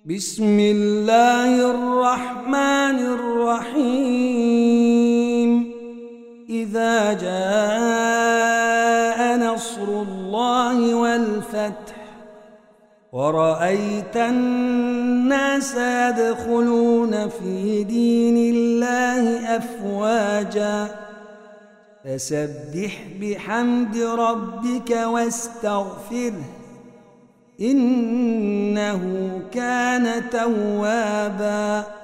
بسم الله الرحمن الرحيم. إذا جاء نصر الله والفتح ورأيت الناس يدخلون في دين الله أفواجا فسبح بحمد ربك واستغفره إنه كان توابا.